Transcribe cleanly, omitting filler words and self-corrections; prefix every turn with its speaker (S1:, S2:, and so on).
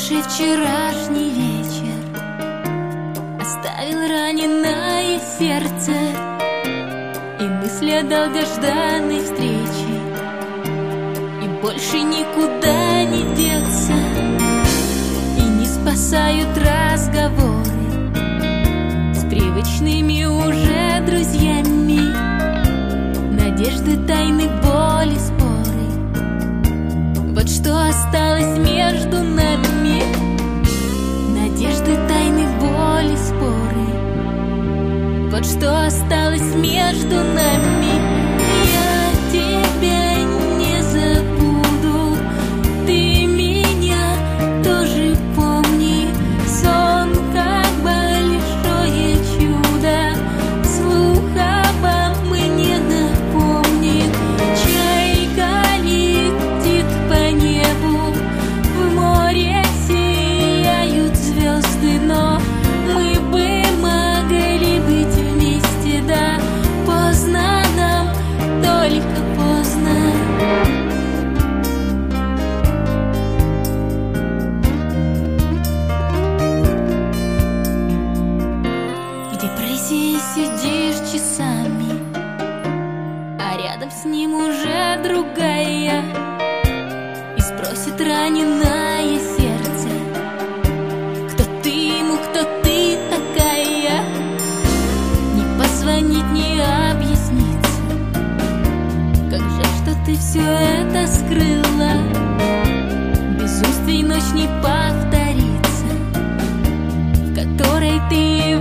S1: Прошедший вчерашний вечер оставил раненое сердце и мысли о долгожданной встрече, и больше никуда не деться. И не спасают разговоры с привычными уже друзьями, надежды, тайны, боли, споры. Вот что осталось между нами: надежды, тайны, боли, споры. Вот что осталось между нами. Я тебя не забуду, ты меня тоже помни. Сон как большое чудо, слух обо мне напомнит. Чайка летит по небу, в море сияют звезды, но мы бы могли быть вместе, да. Поздно нам, только поздно. В депрессии сидишь часами, а рядом с ним уже другая, и спросит раненое сердце: кто ты ему, кто ты такая? Не позвонить, не объясниться. Как жаль, что ты все это скрыла. Безумствий ночь не повторится, в которой ты